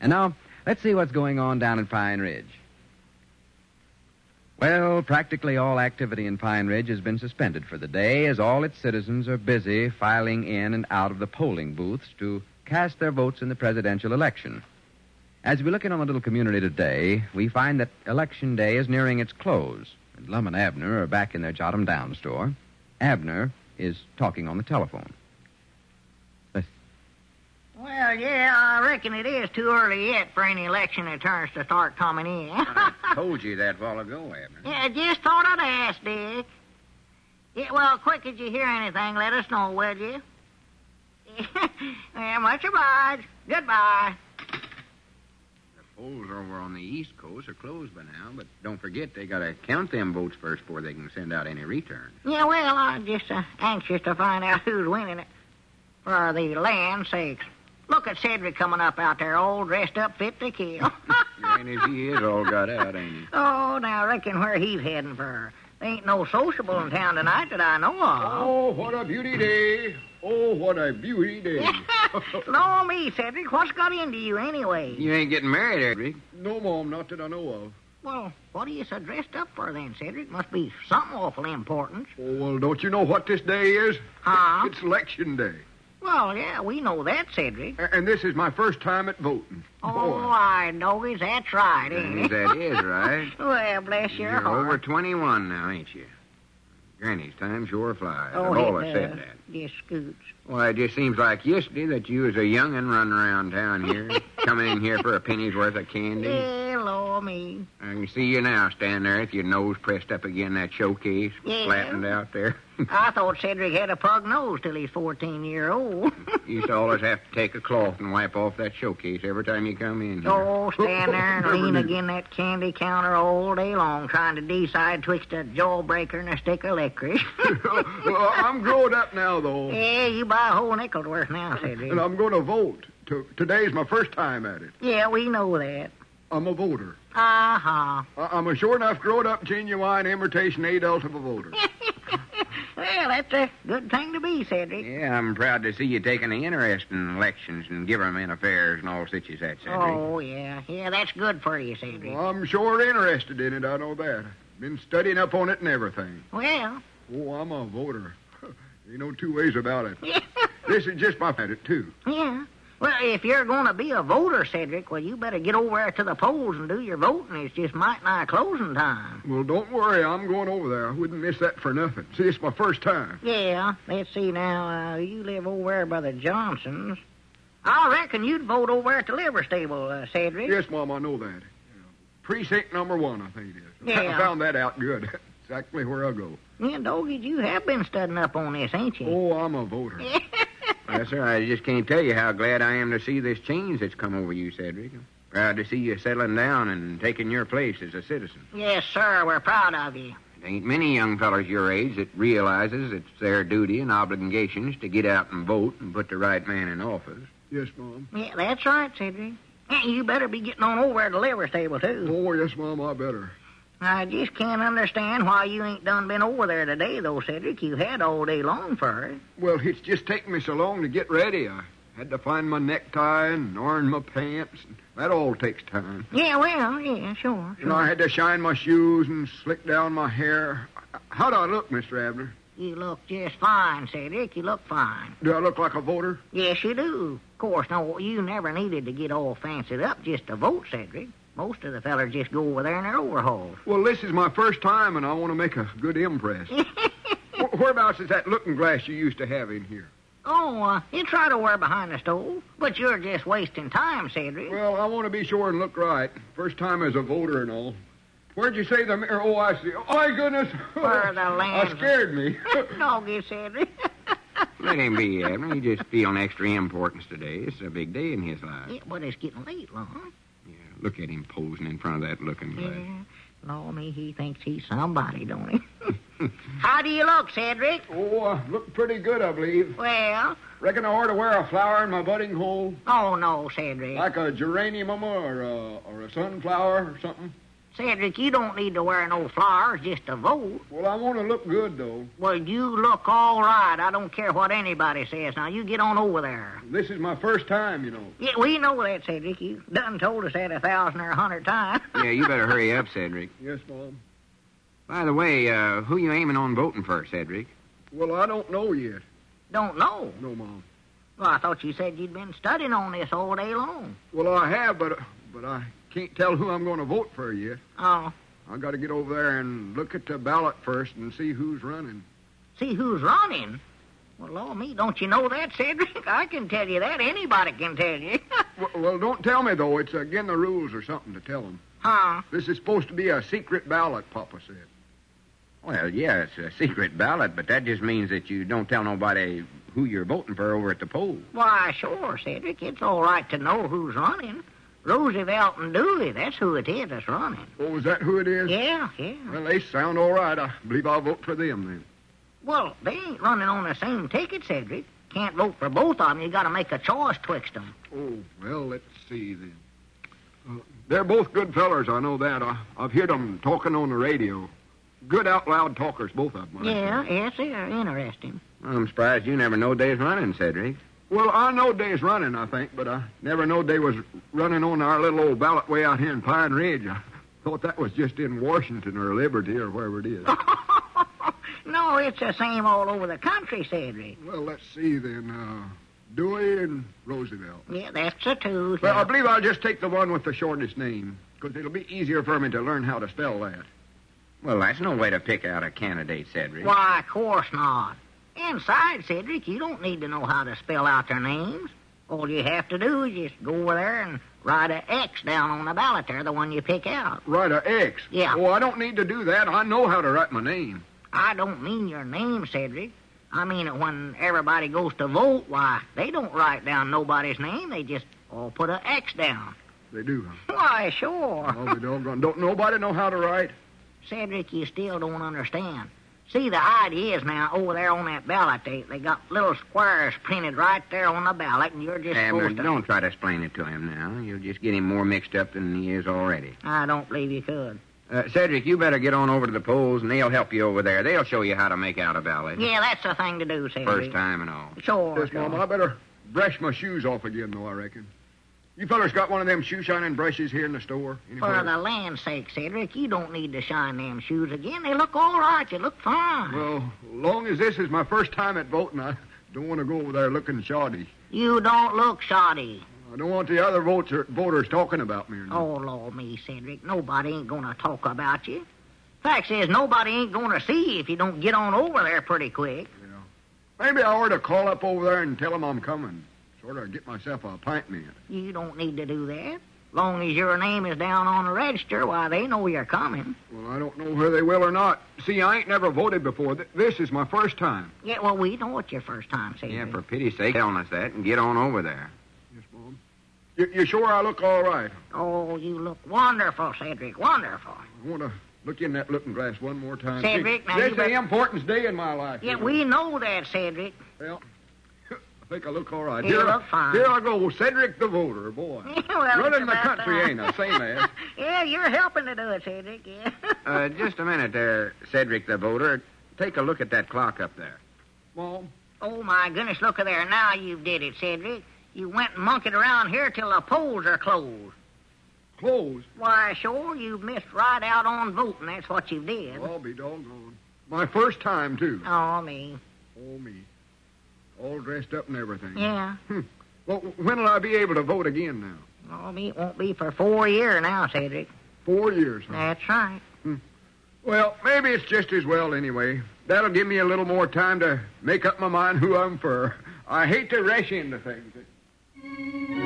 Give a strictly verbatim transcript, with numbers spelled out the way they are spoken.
And now, let's see what's going on down in Pine Ridge. Well, practically all activity in Pine Ridge has been suspended for the day as all its citizens are busy filing in and out of the polling booths to cast their votes in the presidential election. As we look in on the little community today, we find that Election Day is nearing its close. And Lum and Abner are back in their Jot 'em Down store. Abner is talking on the telephone. Listen. Well, yeah, I reckon it is too early yet for any election returns to start coming in. I told you that while ago, Abner. Yeah, just thought I'd ask, Dick. Yeah, well, quick, did you hear anything? Let us know, will you? Yeah, much obliged. Goodbye. The polls over on the East Coast are closed by now, but don't forget they got to count them votes first before they can send out any returns. Yeah, well, I'm just uh, anxious to find out who's winning it. For the land's sakes. Look at Cedric coming up out there, all dressed up fit to kill. And as he is all got out, ain't he? Oh, now I reckon where he's heading for. There ain't no sociable in town tonight that I know of. Oh, what a beauty day. Oh, what a beauty day. No, me, Cedric. What's got into you anyway? You ain't getting married, Cedric. No, Mom, not that I know of. Well, what are you so dressed up for then, Cedric? Must be something awful important. Oh, well, don't you know what this day is? Huh? It's Election Day. Well, yeah, we know that, Cedric. A- And this is my first time at voting. Oh, Boy. I know it. That's right, ain't Yes, it? that is right. Well, bless your You're heart. over twenty-one now, ain't you? Granny's time sure flies. Oh, I've always it said does. that. Just scoots. Well, it just seems like yesterday that you was a young'un running around town here, coming in here for a penny's worth of candy. Hello, me. I can see you now standing there with your nose pressed up against that showcase, Yeah. flattened out there. I thought Cedric had a pug nose till he's fourteen year old. You used to always have to take a cloth and wipe off that showcase every time you come in here. Oh, stand there and lean against that candy counter all day long trying to decide twixt a jawbreaker and a stick of licorice. Well, I'm grown up now, though. Yeah, you buy a whole nickel's worth now, Cedric. And I'm going to vote. To, today's my first time at it. Yeah, we know that. I'm a voter. Uh-huh. I- I'm a sure enough grown up, genuine imitation adult of a voter. Well, that's a good thing to be, Cedric. Yeah, I'm proud to see you taking an interest in elections and government affairs and all such as that, Cedric. Oh, yeah. Yeah, that's good for you, Cedric. Well, I'm sure interested in it, I know that. Been studying up on it and everything. Well, Oh, I'm a voter. Ain't no two ways about it. This is just my at it, too. yeah. Well, if you're going to be a voter, Cedric, well, you better get over there to the polls and do your voting. It's just might nigh closing time. Well, don't worry. I'm going over there. I wouldn't miss that for nothing. See, it's my first time. Yeah, let's see now. Uh, you live over there by the Johnsons. I reckon you'd vote over there at the liver stable, uh, Cedric. Yes, Mom, I know that. Yeah. Precinct number one, I think it is. Yeah. I found that out good. Exactly where I go. Yeah, Doggy, you have been studying up on this, ain't you? Oh, I'm a voter. Yes, sir. I just can't tell you how glad I am to see this change that's come over you, Cedric. I'm proud to see you settling down and taking your place as a citizen. Yes, sir, we're proud of you. There ain't many young fellows your age that realizes it's their duty and obligations to get out and vote and put the right man in office. Yes, Mom. Yeah, that's right, Cedric. Yeah, you better be getting on over at the liver stable, too. Oh, yes, Mom, I better. I just can't understand why you ain't done been over there today, though, Cedric. You had all day long for it. Well, it's just taken me so long to get ready. I had to find my necktie and iron my pants. And that all takes time. Yeah, well, yeah, sure, And I sure. had to shine my shoes and slick down my hair. How do I look, Mister Abner? You look just fine, Cedric. You look fine. Do I look like a voter? Yes, you do. Of course, no, you never needed to get all fancied up just to vote, Cedric. Most of the fellers just go over there in their overalls. Well, this is my first time, and I want to make a good impress. Wh- Whereabouts is that looking glass you used to have in here? Oh, uh, it's right over behind the stove. But you're just wasting time, Cedric. Well, I want to be sure and look right. First time as a voter and all. Where'd you say the mirror? Oh, I see. Oh, my goodness. Where the land- I scared me. Doggy, Cedric. Let him be, Abner. He just feeling extra importance today. It's a big day in his life. Yeah, but it's getting late, Lon. Yeah, look at him posing in front of that looking glass. Yeah. Lord, me, he thinks he's somebody, don't he? How do you look, Cedric? Oh, I look pretty good, I believe. Well, Reckon I ought to wear a flower in my budding hole, oh, no, Cedric. like a geranium or a, or a sunflower or something. Cedric, you don't need to wear no flowers just to vote. Well, I want to look good, though. Well, you look all right. I don't care what anybody says. Now, you get on over there. This is my first time, you know. Yeah, we know that, Cedric. You done told us that a thousand or a hundred times. Yeah, you better hurry up, Cedric. Yes, Mom. By the way, uh, who you aiming on voting for, Cedric? Well, I don't know yet. Don't know? No, Mom. Well, I thought you said you'd been studying on this all day long. Well, I have, but but I can't tell who I'm going to vote for yet. Oh. I got to get over there and look at the ballot first and see who's running. See who's running? Well, Lord me, don't you know that, Cedric? I can tell you that. Anybody can tell you. well, well, don't tell me, though. It's against the rules or something to tell them. Huh? This is supposed to be a secret ballot, Papa said. Well, yeah, it's a secret ballot, but that just means that you don't tell nobody who you're voting for over at the polls. Why, sure, Cedric. It's all right to know who's running. Roosevelt and Dewey, that's who it is that's running. Oh, is that who it is? Yeah, yeah. Well, they sound all right. I believe I'll vote for them then. Well, they ain't running on the same ticket, Cedric. Can't vote for both of them. You got to make a choice twixt them. Oh, well, let's see then. Uh, they're both good fellers, I know that. I, I've heard them talking on the radio. Good out-loud talkers, both of them. Yeah, yes, they're interesting. Well, I'm surprised you never know days running, Cedric. Well, I know they's running, I think, but I never knowed they was running on our little old ballot way out here in Pine Ridge. I thought that was just in Washington or Liberty or wherever it is. No, it's the same all over the country, Cedric. Well, let's see then. Uh, Dewey and Roosevelt. Yeah, that's the two. Well, I believe I'll just take the one with the shortest name, because it'll be easier for me to learn how to spell that. Well, that's no way to pick out a candidate, Cedric. Why, of course not. Inside, Cedric, you don't need to know how to spell out their names. All you have to do is just go over there and write an X down on the ballot there, the one you pick out. Write a X? Yeah. Oh, I don't need to do that. I know how to write my name. I don't mean your name, Cedric. I mean it when everybody goes to vote, why, they don't write down nobody's name. They just all put an X down. They do, huh? Why, sure. I'll be doggone. Don't nobody know how to write? Cedric, you still don't understand. See, the idea is now, over there on that ballot, they, they got little squares printed right there on the ballot, and you're just Abner, supposed to... don't try to explain it to him now. You'll just get him more mixed up than he is already. I don't believe you could. Uh, Cedric, you better get on over to the polls, and they'll help you over there. They'll show you how to make out a ballot. Yeah, that's the thing to do, Cedric. First time and all. Sure, Yes, sure. Mama, I better brush my shoes off again, though, I reckon. You fellers got one of them shoe-shining brushes here in the store? Anywhere? For the land's sake, Cedric, you don't need to shine them shoes again. They look all right. You look fine. Well, long as this is my first time at voting, I don't want to go over there looking shoddy. You don't look shoddy. I don't want the other voter, voters talking about me. Or nothing. Oh, Lord me, Cedric. Nobody ain't going to talk about you. Fact is, nobody ain't going to see you if you don't get on over there pretty quick. Yeah. Maybe I ought to call up over there and tell them I'm coming. Sort of get myself a pint mint. You don't need to do that. Long as your name is down on the register, why, they know you're coming. Well, I don't know whether they will or not. See, I ain't never voted before. Th- This is my first time. Yeah, well, we know it's your first time, Cedric. Yeah, for pity's sake, telling us that, and get on over there. Yes, Mom. You, you sure I look all right? Oh, you look wonderful, Cedric, wonderful. I want to look in that looking glass one more time. Cedric, See, now this you is better- the important day in my life. Yeah, you know. we know that, Cedric. Well, I think I look all right. You here, look I, fine. here I go, Cedric the voter, boy. well, Running it's the about country, time. ain't I? Same as. Yeah, you're helping to do it, Cedric, yeah. Uh, just a minute there, Cedric the voter. Take a look at that clock up there. Mom, Oh, my goodness, look at there. Now you did it, Cedric. You went and monkeyed around here till the polls are closed. closed. Why, sure, you missed right out on voting. That's what you did. I'll be doggone. My first time, too. Oh, me. Oh, me. All dressed up and everything. Yeah. Hmm. Well, when will I be able to vote again now? Oh, me, it won't be for four years now, Cedric. Four years, huh? That's right. Well, maybe it's just as well anyway. That'll give me a little more time to make up my mind who I'm for. I hate to rush into things.